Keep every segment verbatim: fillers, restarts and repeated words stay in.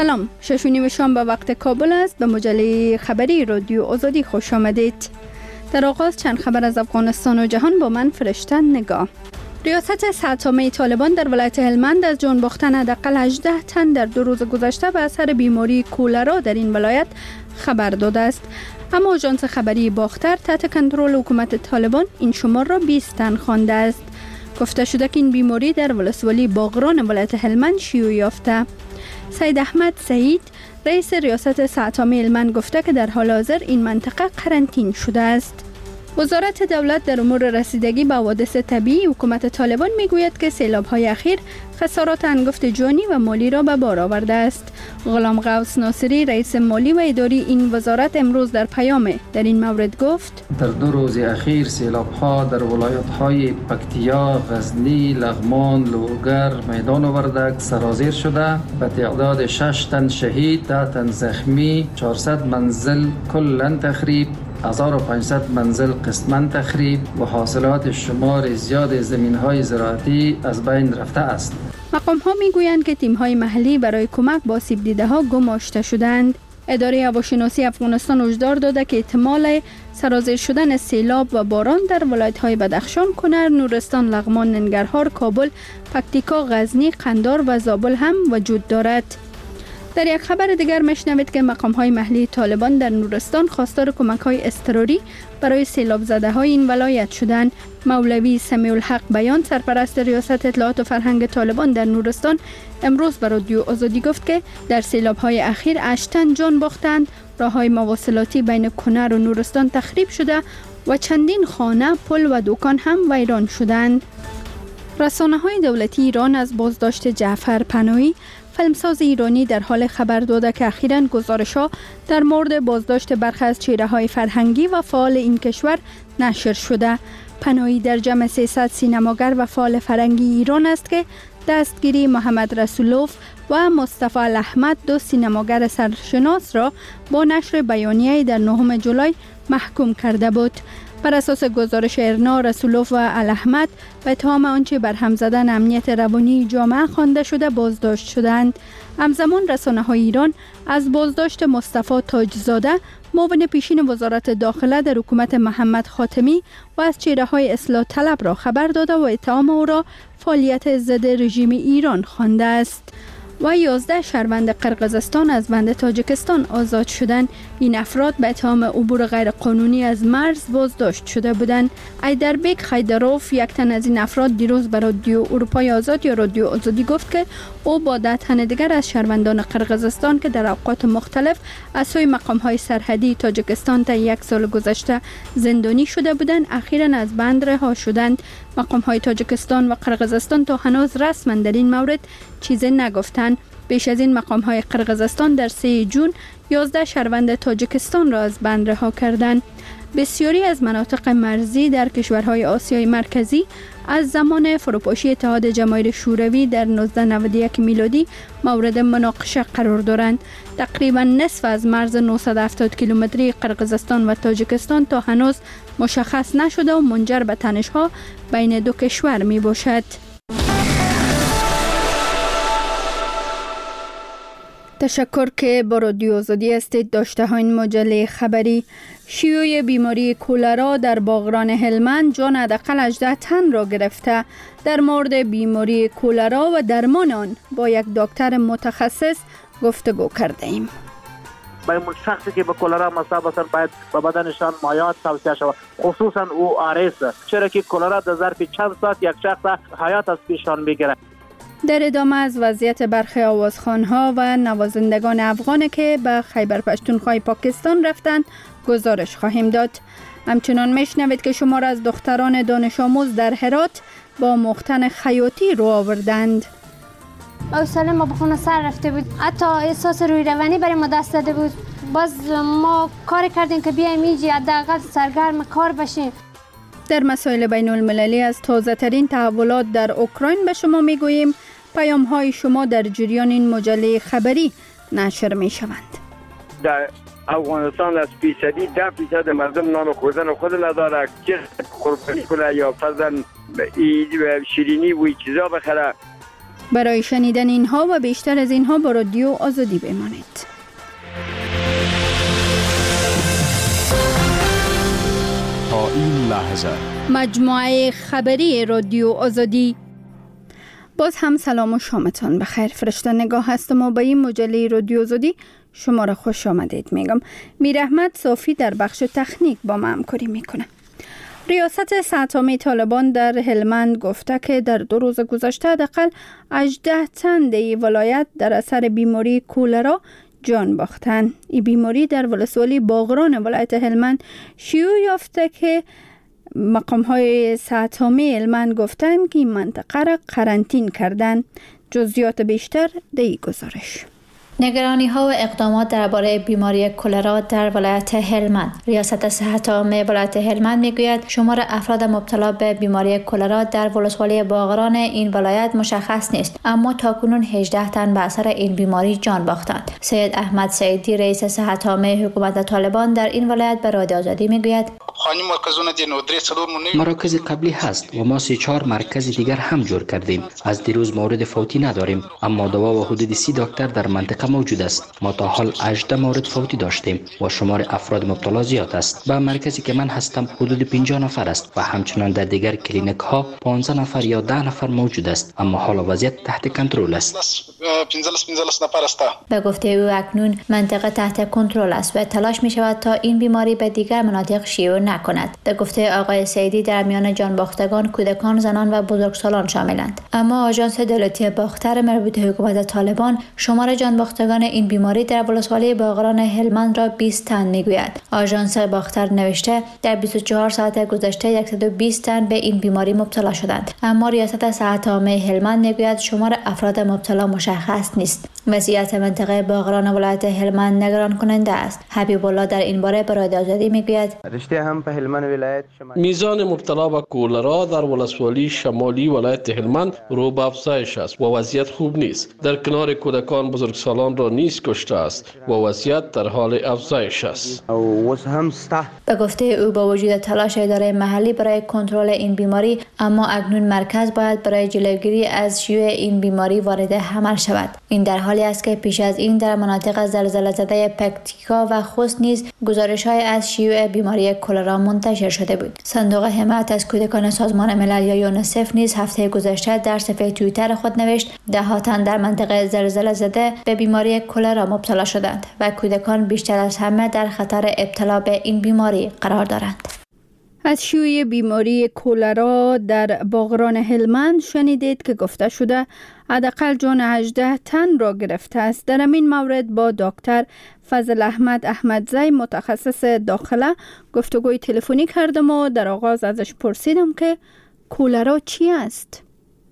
سلام، شش و نیم شام به وقت کابل است. به مجله خبری رادیو آزادی خوش آمدید. در آغاز چند خبر از افغانستان و جهان با من فرشته نگاه. ریاست سه‌تامه طالبان در ولایت هلمند از جان باختن حداقل هجده تن در دو روز گذشته به اثر بیماری کولرا در این ولایت خبر داده است. اما آژانس خبری باختر تحت کنترل حکومت طالبان این شمار را بیست تن خوانده است. گفته شده که این بیماری در ولسوالی باغران ولایت هلمند شیوع یافته. سید احمد سعید رئیس ریاست سه‌تامه هلمند گفته که در حال حاضر این منطقه قرنطینه شده است. وزارت دولت در امور رسیدگی به حوادث طبیعی حکومت طالبان میگوید که سیلاب‌های اخیر خسارات انگفت جانی و مالی را به بار آورده است. غلام غوث ناصری رئیس مالی و اداری این وزارت امروز در پیام در این مورد گفت: در دو روز اخیر سیلاب‌ها در ولایت‌های پکتیا، غزنی، لغمان، لوگر، میدان وردک سرازیر شده به تعداد شش تن شهید، ده تن زخمی، چهارصد منزل کلاً تخریب، هزار و پانصد منزل قسماً تخریب و حاصلات شمار زیاد زمین‌های زراعتی از بین رفته است. مقام‌ها می‌گویند که تیم‌های محلی برای کمک به آسیب دیده‌ها گماشته شدند. اداره هواشناسی افغانستان هشدار داده که احتمال سرازیر شدن سیلاب و باران در ولایت‌های بدخشان، کنر، نورستان، لغمان، ننگرهار، کابل، پکتیکا، غزنی، قندار و زابل هم وجود دارد. در یک خبر دیگر میشنوید که مقام‌های محلی طالبان در نورستان خواستار کمک‌های اضطراری برای سیلاب زده های این ولایت شدند. مولوی سمیع الحق بیان، سرپرست ریاست اطلاعات و فرهنگ طالبان در نورستان، امروز به رادیو آزادی گفت که در سیلاب‌های اخیر هشت تن جان باختند، راه‌های مواصلاتی بین کنر و نورستان تخریب شده و چندین خانه، پل و دکان هم ویران شدند. رسانه‌های دولتی ایران از بازداشت جعفر پناهی، فیلمساز ایرانی، در حال خبر داده که اخیراً گزارش‌ها در مورد بازداشت برخی از چهره‌های فرهنگی و فعال این کشور نشر شده. پناهی در جمع سیصد سینماگر و فعال فرهنگی ایران است که دستگیری محمد رسولوف و مصطفی الاحمد، دو سینماگر سرشناس را با نشر بیانیه‌ای در نهم جولای محکوم کرده بود. بر اساس گزارش ارنا، رسولوف و الاحمد به اتهام آنچه بر هم زدن امنیت روانی جامعه خوانده شده بازداشت شدند. همزمان رسانه‌های ایران از بازداشت مصطفی تاجزاده، معاون پیشین وزارت داخله در حکومت محمد خاتمی و از چهره‌های اصلاح طلب را خبر داده و اتهام او را فعالیت ضد رژیم ایران خوانده است. و یازده شهروند قرقیزستان از بند تاجیکستان آزاد شدند. این افراد به اتهام عبور غیرقانونی از مرز بازداشت شده بودند. ایدربیک خیدروف، یک تن از این افراد، دیروز به رادیو اروپای آزاد یا رادیو آزادی گفت که او با ده تن دیگر از شهروندان قرقیزستان که در اوقات مختلف از سوی مقام‌های سرحدی تاجیکستان تا یک سال گذشته زندانی شده بودند، اخیراً از بند رها شدند. مقام‌های تاجیکستان و قرقیزستان تا هنوز رسما در این مورد چیزی نگفتند. بیش از این مقام‌های قرقیزستان در سه جون یازده شهروند تاجیکستان را از بند رها کردند. بسیاری از مناطق مرزی در کشورهای آسیای مرکزی از زمان فروپاشی اتحاد جماهیر شوروی در نوزده نود و یک میلادی مورد مناقشه قرار دارند. تقریبا نصف از مرز نهصد و هفتاد کیلومتری قرقیزستان و تاجیکستان تا هنوز مشخص نشده و منجر به تنش‌ها بین دو کشور می باشد. تشکر که با رادیو آزادی هستید. داشته ها این مجله خبری. شیوع بیماری کولرا در باغران هلمند جان حداقل هجده تن را گرفته. در مورد بیماری کولرا و درمان آن با یک دکتر متخصص گفتگو کرده ایم. برای شخصی که به کولرا مصاب هستند باید به بدنشان مایعات توصیه شود، خصوصا او آرس، چرا که کولرا در ظرف چند ساعت یک شخص حیات از پیشان میگیرد. در ادامه از وضعیت برخی آوازخوان‌ها و نوازندگان افغان که به خیبر پختونخوا پاکستان رفتند گزارش خواهیم داد. همچنان میشنوید که شمار از دختران دانش آموز در هرات با مختن خیاطی رو آوردند. حوصله ما به خونه سر رفته بود، حتی احساس روی روانی برای ما دست داده بود. باز ما کار کردیم که بیایم اینجا حداقل سرگرم کار بشیم. در مسائل بین المللی از تازه ترین تحولات در اوکراین به شما میگوییم. پیام های شما در جریان این مجله خبری نشر می شوند. در افغانستان از فیصدی ده فیصد مردم نان خوردن خود نداره، چه قربانی کنه یا فرضاً شیرینی و چیزا بخره. برای شنیدن اینها و بیشتر از اینها با رادیو آزادی بمانید. تا این لحظه مجموعه خبری رادیو آزادی. باز هم سلام و شامتان بخیر. فرشته نگاه هستم و با این مجله رادیو آزادی شما را خوش آمدید میگم. میر احمد صافی در بخش تکنیک با ما همکاری میکنه. ریاست سه‌تامه طالبان در هلمند گفته که در دو روز گذشته حداقل هجده تن در ولایت در اثر بیماری کولرا جان باختند. این بیماری در ولسوالی باغران ولایت هلمند شیوع یافته که مقام های سه‌تامه هلمند گفتند که این منطقه را قرنطین کردند. جزئیات بیشتر در این گزارش. نگرانی ها و اقدامات درباره بیماری کولرا در ولایت هلمند. ریاست صحت عامه ولایت هلمند میگوید شمار افراد مبتلا به بیماری کولرا در ولسوالی باغران این ولایت مشخص نیست، اما تاکنون هجده تن به اثر این بیماری جان باختند. سید احمد سعیدی رئیس صحت عامه حکومت طالبان در این ولایت به رادیو آزادی میگوید مراکز قبلی هست و ما سه چهار مرکز دیگر هم جور کردیم. از دیروز مورد فوتی نداریم، اما دوا و حدود سی دکتر در منطقه موجود است. ما تا حال هجده مورد فوتی داشتیم و شمار افراد مبتلا زیاد است. با مرکزی که من هستم حدود پنجاه نفر است و همچنان در دیگر کلینیک ها پانزده نفر یا ده نفر موجود است، اما حال وضعیت تحت کنترل است. به گفته او اکنون منطقه تحت کنترل است و تلاش می شود تا این بیماری به دیگر مناطق شیوع نکند. به گفته آقای سعیدی در میان جان باختگان کودکان، زنان و بزرگسالان شاملند. اما آژانس دولتی باختر مربوط به حکومت طالبان شمار جان باختگان این بیماری در ولسوالی باغران هلمند را بیست تن میگوید. آژانس باختر نوشته در بیست و چهار ساعت گذشته صد و بیست تن به این بیماری مبتلا شدند، اما ریاست صحت عامه هلمند میگوید شمار افراد مبتلا مشخص نیست. وضعیت منطقه باغران ولایت هلمند نگران کننده است. حبیب الله در این باره به رادیو آزادی میگوید رشته هم به هلمند ولایت میزان مبتلا به کولرا در ولسوالی شمالی ولایت هلمند رو به افزایش است و وضعیت خوب نیست. در کنار کودکان بزرگسالان را نیز کشته است و وضعیت در حال افزایش است. به گفته او با وجود تلاش اداره محلی برای کنترل این بیماری، اما اکنون مرکز باید برای جلوگیری از شیوع این بیماری وارد عمل شود. این در حالی است که پیش از این در مناطق زلزله زده پکتیکا و خوست نیز گزارش‌های از شیوع بیماری کولرا منتشر شده بود. صندوق حمایت از کودکان سازمان ملل یا یونیسف نیز هفته گذشته در صفحه توییتر خود نوشت ده ها تن در منطقه زلزله زده به بیماری کولرا مبتلا شدند و کودکان بیشتر از همه در خطر ابتلا به این بیماری قرار دارند. از شیوع بیماری کولرا در باغران هلمند شنیدید که گفته شده حداقل جان هجده تن را گرفته است. در این مورد با دکتر فضل احمد احمدزی متخصص داخله گفتگوی تلفنی کردم و در آغاز ازش پرسیدم که کولرا چی است؟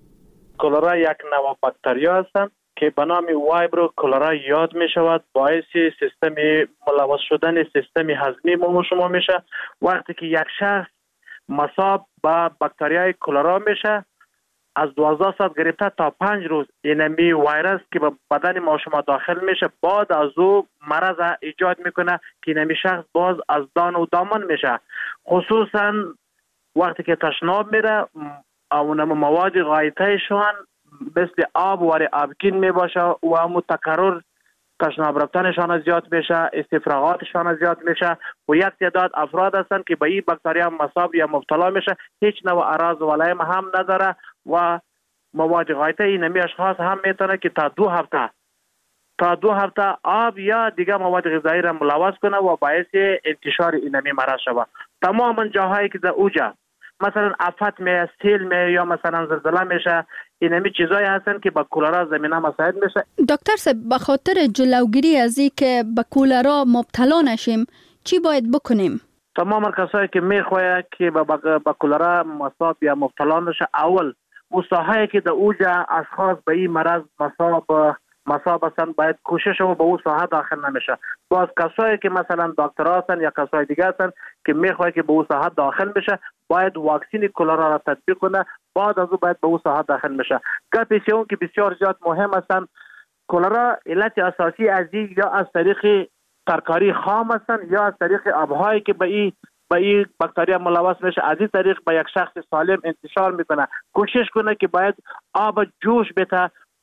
کولرا یک نوع باکتریا هستند که به نام وایبرو کولرا یاد می شود. باعث سیستم ملوث شدن سیستم هضمی ما شما میشه. وقتی که یک شخص مصاب به باکتریای کولرا میشه، از دوازده ساعت گرفته تا پنج روز اینمی ویروس که به بدن ما شما داخل میشه، بعد از او مرض ایجاد میکنه که اینمی شخص باز از دان و دامن میشه. خصوصا وقتی که تشناب میره، اون مواد غایطه شون مثل آب و آبگین می باشه و همون تکرر تشناب رفتنشان زیاد میشه، استفراغاتشان زیاد میشه و یک تعداد افراد هستند که به این باکتریا مصاب یا مبتلا میشه، هیچ نوع اعراض و علائم هم نداره و مواد غایطه اینمی اشخاص هم میتونه که تا دو هفته تا دو هفته آب یا دیگه مواد غذایی را ملوث کنه و باعث انتشار اینمی مرض شود. تماما جاهایی که در اوجا مثلا آفت می سیل می یا مثلا زلزله میشه، اینمی چیزایی هستن که با کولرا زمینه مساعد میشه. دکتر صاحب، به خاطر جلوگیری از این که به کولرا مبتلا نشیم چی باید بکنیم؟ تمام کسایی که میخواهند که با کولرا مصاب یا مبتلا نشه، اول اون ساحه‌ای که در اوجا اشخاص به این مرض مصاب مصاب هستن باید کوشش و به اون ساحه داخل نمیشه. باز کسایی که مثلا دکترها هستن یا کسای دیگه هستن که میخواد که به اون ساحه داخل بشه، باید واکسین کولرا را تطبیق کنه، بعد از اون باید به اون ساحه داخل بشه. گپی اون که بسیار زیاد مهم هستن، کولرا علت اساسی از این یا از طریق ترکاری خام هستن یا از طریق آبهایی که به این به این باکتریا ملوث میشه، از این طریق به یک شخص سالم انتشار میکنه. کوشش کنه که باید آب جوش بده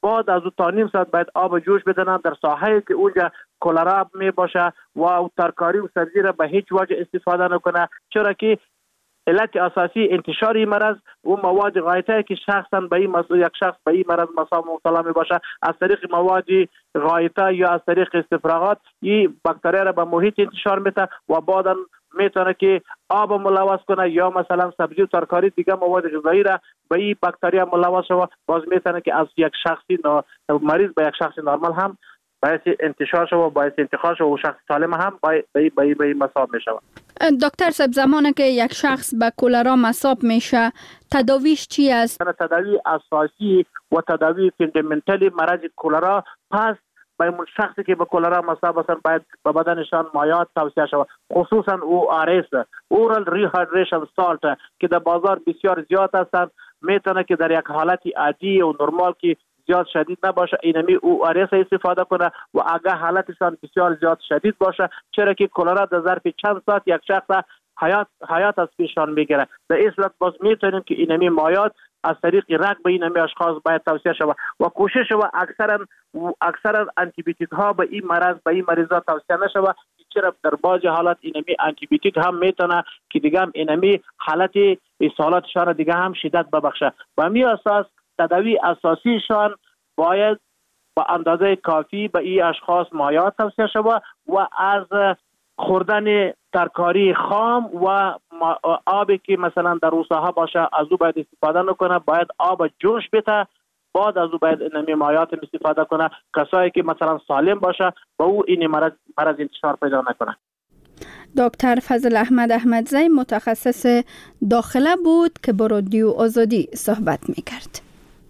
بعد از تا نیم ساعت باید آب جوش بدن در ساحه‌ای که اونجا کلرا می باشه و ترکاری و سبزی را به هیچ وجه استفاده نکنه، چرا که علت اساسی انتشار این مرض و مواد غایطه که شخصا به این مسئول یک شخص به این مرض مبتلا می باشه از طریق مواد غایطه یا از طریق استفراغات این باکتری را به محیط انتشار میده و بعدا میتونه که آب ملوث کنه یا مثلا سبزی و ترکاری دیگه مواد غذایی را به این باکتری ملوث شود، باز میتونه که از یک شخصی مریض به یک شخص نرمال هم باعث انتشار شود و باعث انتقال شود و شخص سالم هم به به به مصاب میشه. دکتر صاحب زمانی که یک شخص به کلرا مصاب میشه تداویش چی است؟ تداوی اساسی و تداوی فاندامنتال مرض کلرا پس به اون شخصی که به کلرا مصاب هستند باید به بدنشان مایعات توصیه شود، خصوصا او آر اس اورال ریهایدریشن سالت که در بازار بسیار زیاد هستند، میتونه که در یک حالت عادی و نرمال که زیاد شدید نباشه اینمی او آر اس استفاده کنه و اگه حالتشان بسیار زیاد شدید باشه، چرا که کلرا در ظرف چند ساعت یک شخص حیات حیات از پیشان میگیره. در این صورت باز میتونیم که اینمی مایعات از طریق رگ به اینمی اشخاص باید توصیه شود و کوشش و اکثرا اکثرا آنتی بیوتیک ها به این مرض به این مریضا توصیه نشود، چرا در بعضی حالات اینمی آنتی بیوتیک هم میتونه که دیگه هم اینمی حالت اسهالاتشان دیگه هم شدت ببخشه. و همین اساس تداوی اساسیشان باید با اندازه کافی به این اشخاص مایعات توصیه شود و از خوردن ترکاری خام و آبی که مثلا در روساها باشه از او باید استفاده نکنه، باید آب جوش بده، بعد از او باید اینمی مایعات استفاده کنه. کسایی که مثلا سالم باشه با او این مرض مرض انتشار پیدا نکنه. دکتر فضل احمد احمدزی متخصص داخله بود که با رادیو آزادی صحبت میکرد.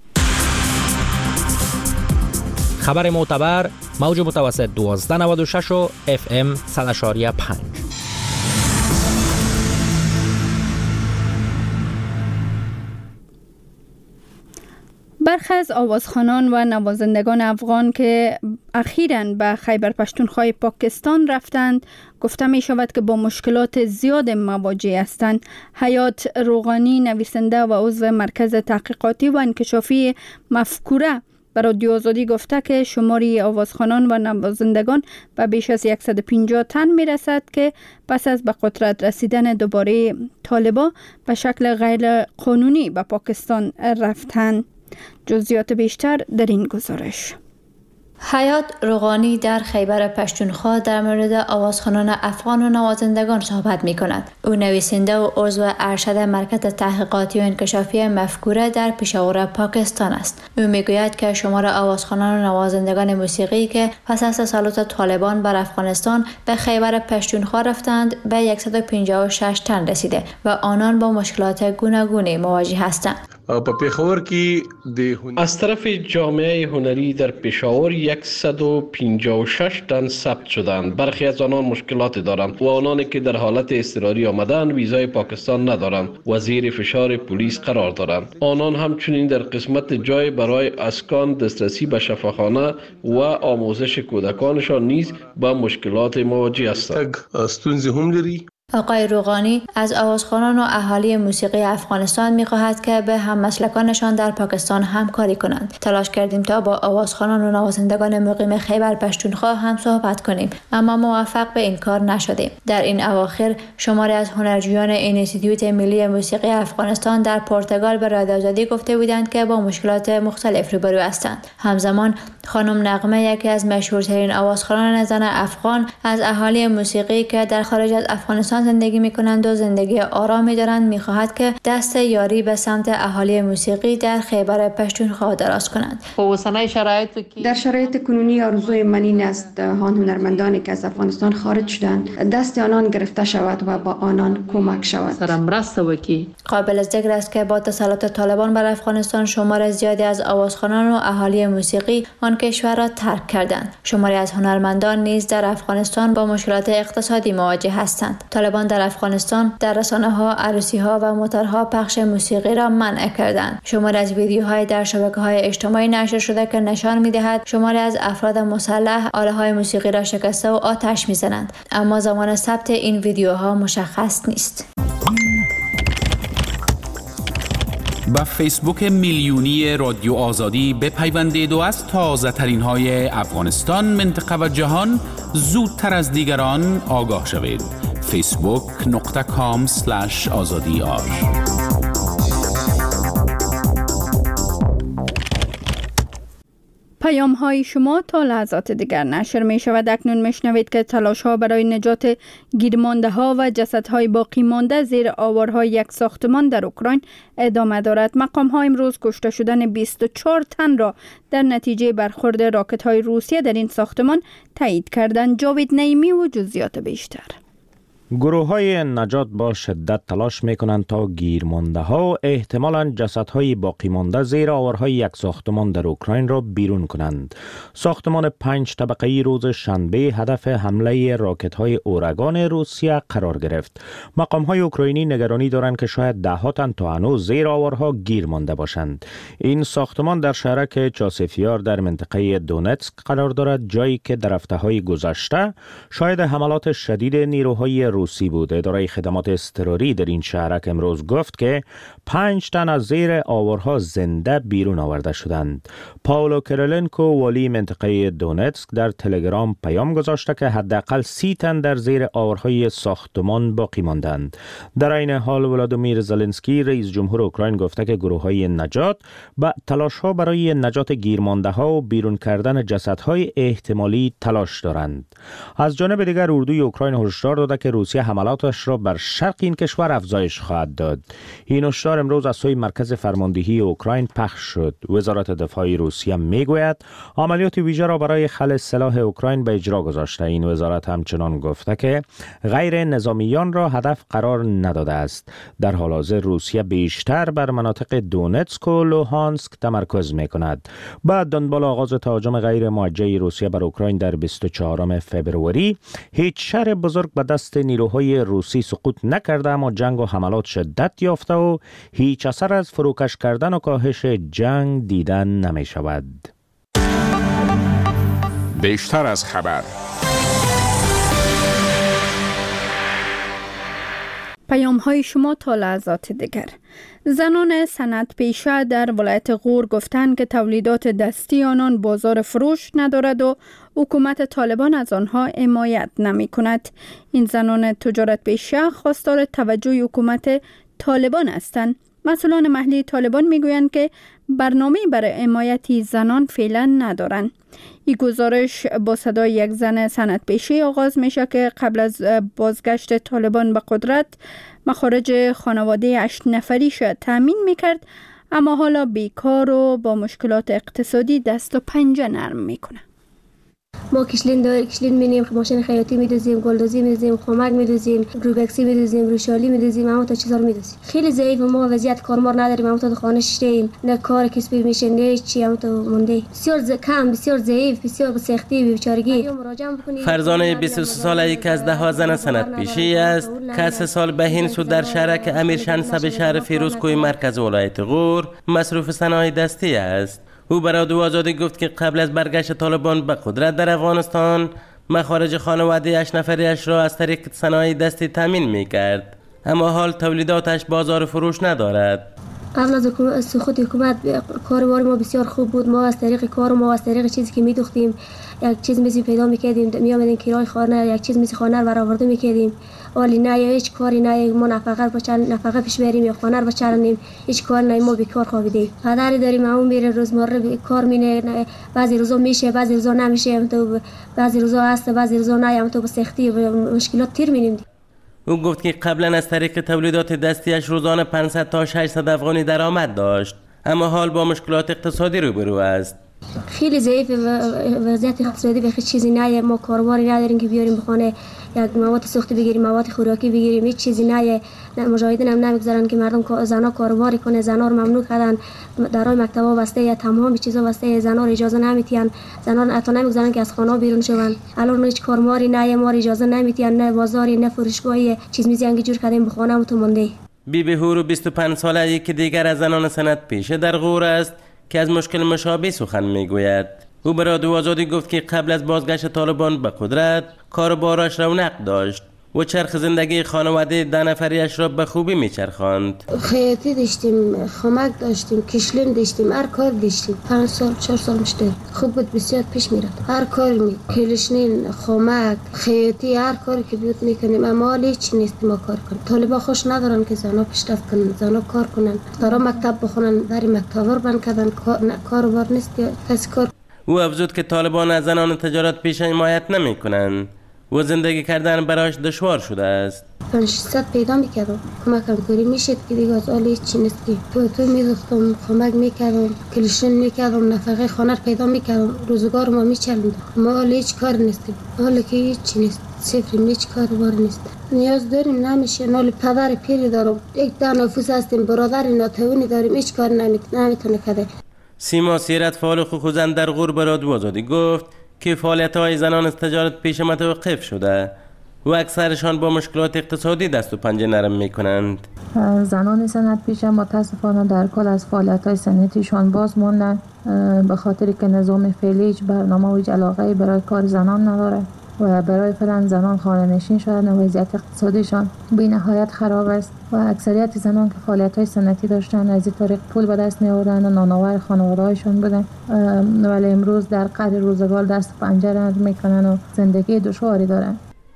خبر معتبر موج متوسط دوازده نود و شش و اف ام صد و شش و پنج. برخی از آوازخوانان و نوازندگان افغان که اخیراً به خیبر پشتونخوا پاکستان رفتند گفته می شود که با مشکلات زیاد مواجه هستند. حیات روغانی نویسنده و عضو مرکز تحقیقاتی و انکشافی مفکوره به رادیو آزادی گفته که شماری آوازخوانان و نوازندگان به بیش از صد و پنجاه تن می رسد که پس از به قدرت رسیدن دوباره طالبان به شکل غیر قانونی به پاکستان رفتند. جزئیات بیشتر در این گزارش. حیات روغانی در خیبر پشتونخوا در مورد آوازخوانان افغان و نوازندگان صحبت می کند. او نویسنده و عضو ارشد مرکز تحقیقاتی و انکشافی مفکوره در پشاور پاکستان است. او می گوید که شمار آوازخوانان و نوازندگان موسیقی که پس از تسلط طالبان بر افغانستان به خیبر پشتونخوا رفتند به صد و پنجاه و شش تن رسیده و آنان با مشکلات گوناگونی مواجه هستند. از طرف جامعه هنری در پشاور صد و پنجاه و شش تن ثبت شدند. برخی از آنان مشکلات دارند و آنانی که در حالت اضطراری آمدند ویزای پاکستان ندارند و زیر فشار پلیس قرار دارند. آنان همچنین در قسمت جای برای اسکان، دسترسی به شفاخانه و آموزش کودکانشان نیز با مشکلات مواجه هستند. آقای روغانی از آوازخوانان و اهالی موسیقی افغانستان می‌خواهد که به هممسلکانشان در پاکستان همکاری کنند. تلاش کردیم تا با آوازخوانان و نوازندگان مقیم خیبر پشتونخوا هم صحبت کنیم، اما موفق به این کار نشدیم. در این اواخر شماری از هنرجویان انستیتوت ملی موسیقی افغانستان در پرتغال به رادیو آزادی گفته بودند که با مشکلات مختلف روبرو هستند. همزمان خانم نغمه، یکی از مشهورترین آوازخوانان زن افغان از اهالی موسیقی که در خارج از افغانستان زندگی می‌کنند و زندگی آرامی دارند، می‌خواهد که دست یاری به سمت اهالی موسیقی در خیبر پشتونخوا دراز کنند. در شرایط کنونی آرزوی من این است آن هنرمندانی که از افغانستان خارج شدند دست آنان گرفته شود و با آنان کمک شود. قابل ذکر است که با تسلط طالبان بر افغانستان شمار زیادی از آوازخوانان و اهالی موسیقی آن کشور را ترک کردند. شماری از هنرمندان نیز در افغانستان با مشکلات اقتصادی مواجه هستند. طالبان در افغانستان در رسانه‌ها، عروسی‌ها و موترها پخش موسیقی را منع کردند. شماری از ویدیوهای در شبکه‌های اجتماعی نشر شده که نشان می‌دهد شماری از افراد مسلح آله‌های موسیقی را شکسته و آتش می‌زنند، اما زمان ثبت این ویدیوها مشخص نیست. به فیسبوک میلیونی رادیو آزادی بپیوندید و از تازه ترین های افغانستان، منطقه و جهان زودتر از دیگران آگاه شوید. فیسبوک نقطه کام سلش آزادی آر. پیام های شما تا لحظات دیگر نشر می شود. اکنون می شنوید که تلاش ها برای نجات گیرمانده ها و جسد های باقی مانده زیر آوارهای یک ساختمان در اوکراین ادامه دارد. مقام ها امروز کشته شدن بیست و چهار تن را در نتیجه برخورد راکت های روسیه در این ساختمان تایید کردند. جاوید نعیمی و جزئیات بیشتر. گروه های نجات با شدت تلاش می کنند تا گیرمانده ها و احتمالاً جسد های باقی مانده زیر آوارهای یک ساختمان در اوکراین را بیرون کنند. ساختمان پنج طبقه‌ای روز شنبه هدف حمله راکت های اورگان روسیه قرار گرفت. مقام های اوکراینی نگرانی دارند که شاید ده ها تن تا هنوز زیر آوارها گیر مانده باشند. این ساختمان در شهرک چاسفیار در منطقه دونتسک قرار دارد، جایی که در هفته‌های گذشته شاید حملات شدید نیروهای روسی بود. اداره خدمات اضطراری در این شهرک امروز گفت که پنج تن از زیر آوارها زنده بیرون آورده شدند. پاولو کرولنکو والی منطقه دونتسک در تلگرام پیام گذاشته که حداقل سی تن در زیر آوارهای ساختمان باقی ماندند. در این حال ولادیمیر زلنسکی رئیس جمهور اوکراین گفته که گروه‌های نجات با تلاش‌ها برای نجات گیرمانده‌ها و بیرون کردن جسدهای احتمالی تلاش دارند. از جانب دیگر اردوی اوکراین هشدار داده که روسیه حملاتش را بر شرق این کشور افزایش خواهد داد. این هشدار امروز از سوی مرکز فرماندهی اوکراین پخش شد. وزارت دفاع روسیه میگوید عملیات ویژه را برای خلع سلاح اوکراین به اجرا گذاشته. این وزارت همچنان گفته که غیر نظامیان را هدف قرار نداده است. در حال حاضر روسیه بیشتر بر مناطق دونتسک و لوهانسک تمرکز میکند. بعد دنبال آغاز تهاجم غیر موجه روسیه بر اوکراین در بیست و چهارم فوریه، هیچ شهر بزرگ به دست نیروهای روسی سقوط نکرده، اما جنگ و حملات شدت یافته و هیچ اثر از فروکش کردن و کاهش جنگ دیدن نمی شود. بیشتر از خبر. پیام های شما تا لحظات دیگر. زنان صنعت پیشه در ولایت غور گفتند که تولیدات دستی آنان بازار فروش ندارد و حکومت طالبان از آنها حمایت نمی کند. این زنان تجارت پیشه خواستار توجه حکومت طالبان هستند. مسئولان محلی طالبان میگویند که برنامه برای حمایت زنان فعلا ندارند. این گزارش با صدای یک زن صنعت پیشه آغاز میشه که قبل از بازگشت طالبان به قدرت مخارج خانواده هشت نفری شد تامین میکرد، اما حالا بیکار و با مشکلات اقتصادی دست و پنجه نرم میکنه. ما کشلین دار کشلین می‌نیم، ماشین خیاطی می‌دوزیم، گلدوزی می‌دوزیم، خمک می‌دوزیم، روبکسی می‌دوزیم، روشالی می‌دوزیم، اما تا چیزا رو می‌دوزیم. خیلی ضعیف، ما وضعیت کارمار نداریم، اما تا خانه شیریم، نه کار کسبی میشه، نه چی، اما تا مونده. بسیار ز... کم، بسیار ضعیف، بسیار به سختی، بیچارگی. فرزانه بیست و سه ساله یک از ده ها زن صنعت پیشه است که سه سال بهین سود در شهرک امیر شنسب شهر فیروزکوی مرکز ولایت غور مصروف صنایع دستی است. او برای رادیو آزادی گفت که قبل از برگشت طالبان به قدرت در افغانستان مخارج خانواده هشت نفریش را از طریق صنایع دستی تامین می‌کرد، اما حال تولیداتش بازار فروش ندارد. قبل از سقوط حکومت کاروبار ما بسیار خوب بود. ما از طریق کار ما از طریق چیزی که می‌دوختیم یک چیز می‌سی پیدا می‌کردیم، می‌آمدیم کرای خانه یک چیز می‌سی خانه رو برآورده می‌کردیم. ولی نه هیچ کاری نه، ما نفقه بچن نفقه پیش بریم یا خانه رو بچرانیم، هیچ کار نه، ما بیکار خوابیدیم. پدری داریم اون میره روزمره کار مینه، بعضی روزا میشه بعضی روزا نمیشه، تو بعضی روزا هست بعضی روزا نه، هم تو به سختی و مشکلات تیر می‌نیم. او گفت که قبلا از طریق تولیدات دستیش روزانه پانصد تا ششصد افغانی درآمد داشت، اما حال با مشکلات اقتصادی روبرو است. خیلی ضعیف وضعیت اقتصادی به چیزی نه، ما کاروباری نداریم که بیاریم بخونه یک مواد سوختی بگیریم، مواد خوراکی بگیریم، هیچ چیزی نه. مجاهدین هم نمیگذارن که مردم زنا کاروباری کنه، زنا رو ممنوع کردن، درای مکتبا بسته، یا تمام چیزا بسته، زنا رو اجازه نمیتین، زنا حتی نمیگذارن که از خانه بیرون شون. الان هیچ کارماری نه، ما اجازه نمیتین، نه بازاری نه فروشگاهی، چیز میزی انگی جور کردیم بخونه تو مونده. بی بی هورو بیست و پنج ساله یکی دیگر از زنان صنعت پیشه در غور است که از مشکل مشابه سخن میگوید. او به رادیو آزادی گفت که قبل از بازگشت طالبان به قدرت کاروبارش رونق داشت، و چرخ زندگی خانواده ده نفریش را به خوبی میچرخاند. خیاطی داشتیم، خمک داشتیم، کشلم داشتیم، هر کار داشتیم. پنج سال چهار سال مشتر خوب بود، بسیار پیش میرفت. هر کاری می کلشنین، خمک، خیاطی، هر کاری که بود میکنیم. اما حالا هیچ نیست ما کار کنیم. طالبا خوش ندارن که زنا پیشرفت کنن، زنا کار کنن، دارا مکتب بخونن، در مکتب بند کردن، کار بار نیست که کسی کار. او افزود که طالبان از زنان تجارت پیشه حمایت نمیکنند و زندگی کردن برایش دشوار شده است. پنج شصت پیدا میکردم، کمکم کاری میشد که دیگه از حال هیچی نیست که تو تو میدوختم، کمک میکردم، کلشن میکردم، نفقه خانه پیدا میکردم، روزگار ما میچلوندم. ما حال هیچ کار نیستیم، حالا که هیچی نیست، صفر هیچ کار بار نیست. نیاز داریم نمیشه، حال پدر پیری دارم، یک ده نفوس هستیم، برادر ناتوانی داریم، هیچ کار نمیتونه کرده. سیما سیرت فعال حقوق زن در غور به رادیو آزادی گفت که فعالیت‌های زنان از تجارت پیشه متوقف شده و اکثرشان با مشکلات اقتصادی دست و پنجه نرم می‌کنند. زنان صنعت پیشه متاسفانه در کل از فعالیت‌های صنعتیشان باز ماندن به خاطر که نظام فعلی هیچ برنامه و هیچ علاقه‌ای برای کار زنان نداره و برای فعلا زنان خانه‌نشین شدن و وضعیت اقتصادیشان بی‌نهایت خراب است و اکثریت زنان که فعالیت‌های صنعتی داشتن از این طریق پول به دست می‌آوردن و نانآور خانواده‌هایشان بودن، ولی امروز در قعر روزگار دست و پنجه نرم می‌کنن و زندگی دشواری دارن.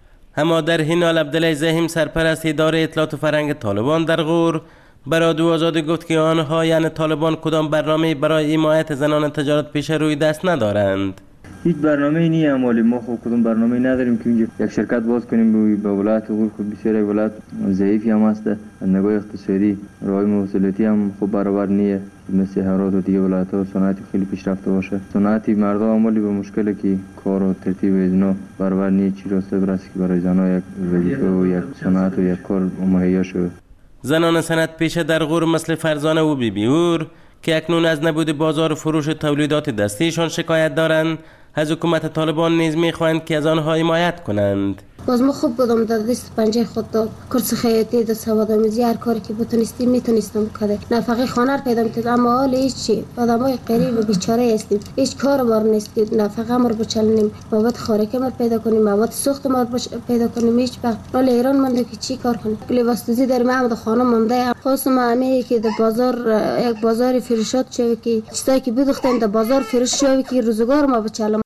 اما در حین حال عبدالله زهیم سرپرست اداره اطلاعات و فرهنگ طالبان در غور به رادیو آزادی گفت که آنها یعنی طالبان کدام برنامه برای حمایت زنان تجارت پیشه روی دست ندارند. هیچ برنامه‌ای نیست، اما ما خود کدوم برنامه‌ای نداریم که اینجا یک شرکت باز کنیم. به ولایت غور خود بسیار ولایت ضعیفی هم است، از نگاه اقتصادی راه موصلاتی هم خوب برابر نیست مثل هرات و دیگه ولایت‌ها. صنعت خیلی پیشرفته باشه، صنعتی مردم عملی به مشکلی که کار و ترتیب اینا برابر نیست. چی راسته برسه که برای زنان یک وظیفه و یک صنعت و یک کار مهیا شود. زنان صنعت پیشه در غور مثل فرزانه و بیبیور که اکنون از نبود بازار فروش تولیدات دستیشان شکایت دارند، از حکومت طالبان نیز می‌خواهند که از آنها حمایت کنند. باز ما خوب بودم در دست پنجه خود داد کورس خیاطی در سواد آموزی، هر کاری که بتونستیم میتونستم کرده، نفقه خانه پیدا می‌کردم. اما حال هیچی، آدمای غریب و بیچاره هستیم، هیچ کار بار نیست که نفقه ما رو بچلونیم، مواد خوراکی ما پیدا کنیم، مواد سوخت ما پیدا کنیم. هیچ وقت حال ایران مونده که چی کار کنیم. لباسدوزی در محمد خانه مونده. خواستم همه که در بازار یک بازار فروشات شوی که چیزایی که بدوختیم در بازار فروش شوی که روزگار ما بچلم.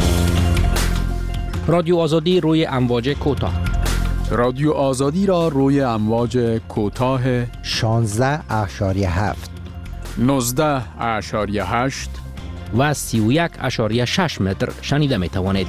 رادیو آزادی روی امواج کوتاه. رادیو آزادی را روی امواج کوتاه شانزده اشاریه هفت، نوزده اشاریه هشت و سی و یک اشاریه شش متر شنیده می توانید.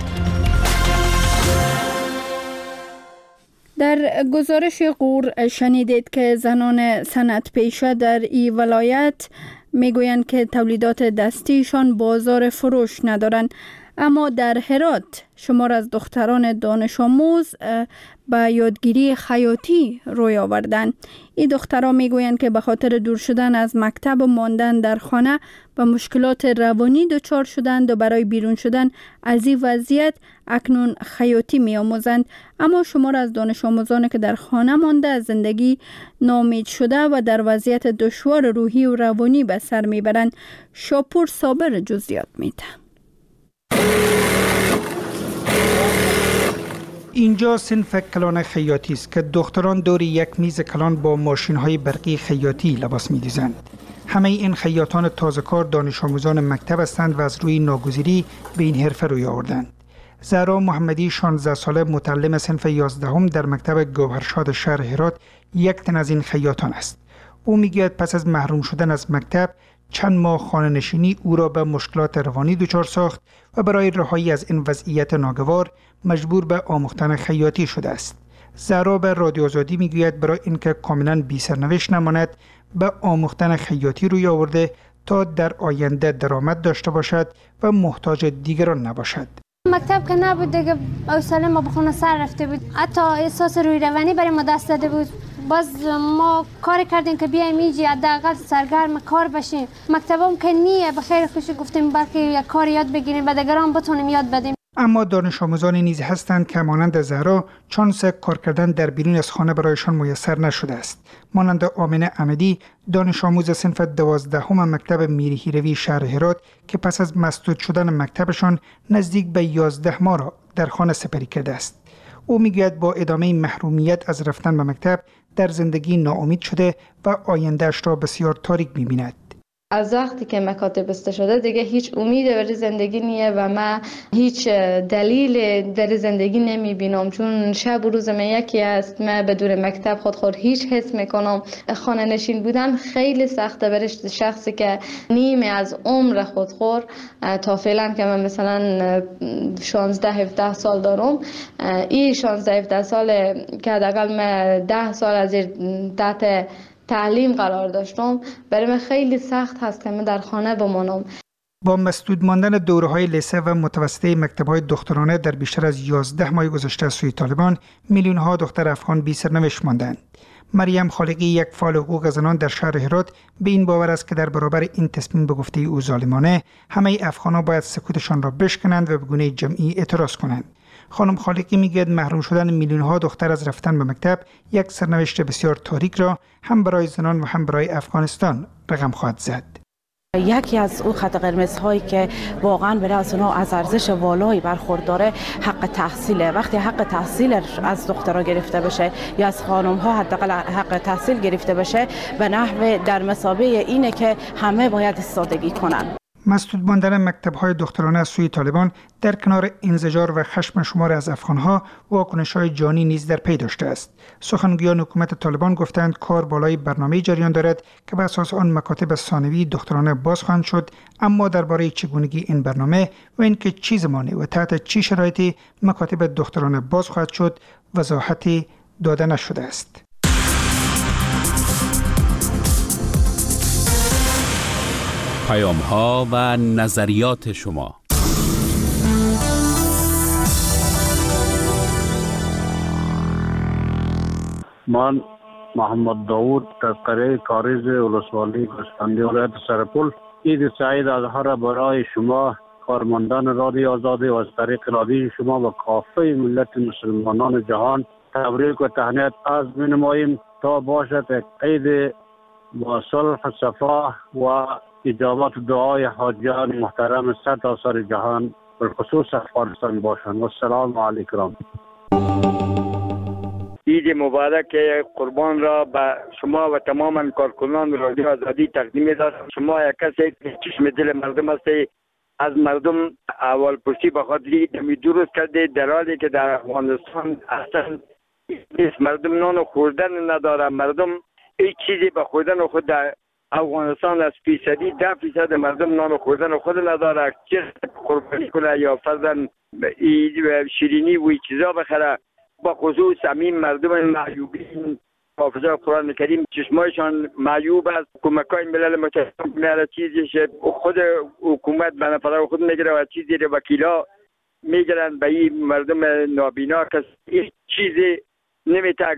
در گزارش غور شنیدید که زنان صنعت پیشه در این ولایت میگویند که تولیدات دستیشان بازار فروش ندارند. اما در هرات شمار از دختران دانش آموز به یادگیری خیاطی روی آوردند. این دخترها میگویند که به خاطر دور شدن از مکتب و ماندن در خانه به مشکلات روانی دچار شدند و برای بیرون شدن از این وضعیت اکنون خیاطی می آموزند. اما شمار از دانش آموزانی که در خانه مانده از زندگی ناامید شده و در وضعیت دشوار روحی و روانی به سر میبرند. شاپور صابر جزئیات میده. اینجا صنف کلان خیاطی است که دختران دور یک میز کلان با ماشین‌های برقی خیاطی لباس می‌دوزند. همه این خیاطان تازه‌کار دانش آموزان مکتب هستند و از روی ناگزیری به این حرفه روی آوردند. زهرا محمدی شانزده ساله متعلم صنف یازدهم در مکتب گوهرشاد شهر هرات یک تن از این خیاطان است. او میگوید پس از محروم شدن از مکتب چند ماه خانه نشینی او را به مشکلات روانی دچار ساخت و برای رهایی از این وضعیت ناگوار مجبور به آموختن خیاطی شده است. زهرا به رادیو آزادی میگوید برای اینکه کاملا بی سرنوشت نماند به آموختن خیاطی روی آورده تا در آینده درآمد داشته باشد و محتاج دیگران نباشد. مکتب که نبود دیگه حوصله ما بخونه سر رفته بود، حتی احساس روی روانی برای ما دست داده بود. باز ما کار کردیم که بیایم اینجا حداقل سرگرم کار بشیم. مکتبم که نیه، به خیر خوشی گفتیم بلکه یک کار یاد بگیریم و دیگران بتونیم یاد بدیم. اما دانش آموزانی نیز هستند که مانند زهرا چانس کار کردن در بیرون از خانه برایشان میسر نشده است. مانند آمنه احمدی دانش آموز صنف دوازدهم مکتب میری هیروی شهر هرات که پس از مسدود شدن مکتبشان نزدیک به یازده ماه را در خانه سپری کرده است. او میگوید با ادامه محرومیت از رفتن به مکتب در زندگی ناامید شده و آیندهش را بسیار تاریک می‌بیند. از وقتی که مکاتب بسته شده دیگه هیچ امیدی برای زندگی نیه و من هیچ دلیل در زندگی نمی بینم، چون شب و روز من یکی است. من بدون مکتب خود خود هیچ حس میکنم. خانه نشین بودن خیلی سخته برای شخصی که نیمه از عمر خود خور تا فعلا که من مثلا شانزده هفده سال دارم، این شانزده هفده سال که حداقل من ده سال از تحت تعلیم قرار داشتم، برای من خیلی سخت هست که من در خانه بمانم. با مسدود ماندن دوره‌های لیسه و متوسطه مکتب‌های دخترانه در بیشتر از یازده ماه گذشته از سوی طالبان، میلیون‌ها دختر افغان بی سرنوشت ماندند. مریم خالقی، یک فعال حقوق زنان در شهر هرات، به این باور است که در برابر این تصمیم به گفته او ظالمانه، همه افغان‌ها باید سکوتشان را بشکنند و به گونه جمعی اعتراض کنند. خانم خالقی میگوید محروم شدن میلیون‌ها دختر از رفتن به مکتب یک سرنوشت بسیار تاریک را هم برای زنان و هم برای افغانستان رقم خواهد زد. یکی از او خط قرمزهایی که واقعا برای از اونها از ارزش والایی برخورداره حق تحصیله. وقتی حق تحصیل از دخترها گرفته بشه یا از خانم‌ها حداقل حق تحصیل گرفته بشه، به نحو در مثابه اینه که همه باید ایستادگی کنن. مسدود ماندن مکتب‌های دخترانه از سوی طالبان در کنار انزجار و خشم شمار از افغان‌ها، واکنش‌های جانی نیز در پی داشته است. سخنگویان حکومت طالبان گفتند کار بالای برنامه جریان دارد که بر اساس آن مکاتب ثانوی دخترانه باز خواهند شد، اما درباره چگونگی این برنامه و اینکه چه زمانی و تحت چه شرایطی مکاتب دخترانه باز خواهد شد وضاحتی داده نشده است. پیام ها و نظریات شما. من محمد داود از قریه کاریز ولسوالی گوسفندی ولایت سرپل، عید سعید الاضحی برای شما کارمندان رادیو آزادی و از طریق رادیو شما و کافه ملت مسلمانان جهان تبریک و تهنیت عرض می‌نماییم تا باشد عید با صلح صفا و اجابت دعای حاجیان محترم صد آثار جهان بالخصوص افغانستان باشند. و السلام علیکم. عید مبارک قربان را به شما و تمام کارکنان رادیو آزادی تقدیم می‌دارم. شما یک کسی که چشم دل مردم هستید، از مردم اول پرسی به خاطری دمی درست کرده، در حالی که در افغانستان اصلا نیست. مردم نان خوردن نداره. مردم هیچ چیزی به خوردن خود در افغانستان از فیصدی ده فیصد مردم نان خوردن خود نداره. چه قربانی کنه یا فرضاً شیرینی و چیزا بخره. با خصوص همین مردم معیوبین، حافظه قرآن کریم چشمایشان معیوب است. کمکای ملل متحد میاره چیزیش خود حکومت به نفر خود میگیره و چیزی رو وکیلا میگیرن به این مردم نابینا که هیچ چیزی نمیتک.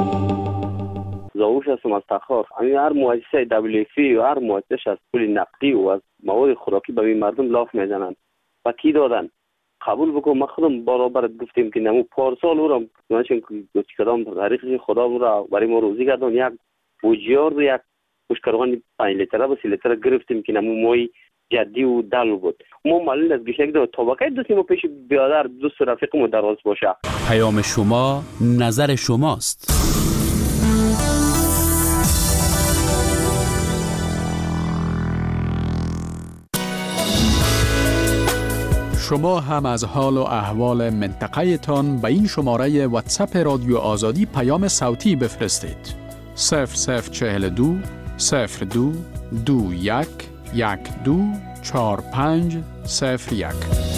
زاوش هستم از تخار. همین هر مؤسسه دبلیو اف پی و هر مؤسسه از پول نقدی و از مواد خوراکی به این مردم لاف میزنن و کی دادن قبول بکن. ما خودم برابر گفتیم که نمو پارسال او را نشون که کدام تاریخی خدا را برای ما روزی گردان یک بوجیار و یک مشکران پنج لیتره و سی لیتره گرفتیم که نمو مای جدی و دل بود. ما معلوم از گشنگ دو طبقه دوستیم و پیش بیادر دوست رفیقمو دراز باشه. پیام شما نظر شماست. شما هم از حال و احوال منطقه تان به این شماره واتساپ رادیو آزادی پیام صوتی بفرستید. صفر صفر چهل دو صفر دو دو یک یک دو چهار پنج صفر یک.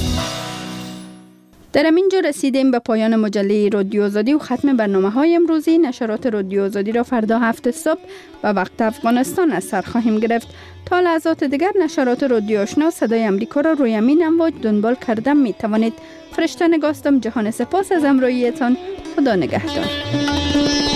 در همینجا رسیدیم به پایان مجله رادیو آزادی و ختم برنامه های امروزی. نشرات رادیو آزادی را فردا هفت صبح به وقت افغانستان از سر خواهیم گرفت. تا لحظات دیگر نشرات رادیو آشنا صدای امریکا را روی همین امواج دنبال کردن می توانید. فرشته نگاستم. جهان سپاس از همراهیتان. خدا نگهدار.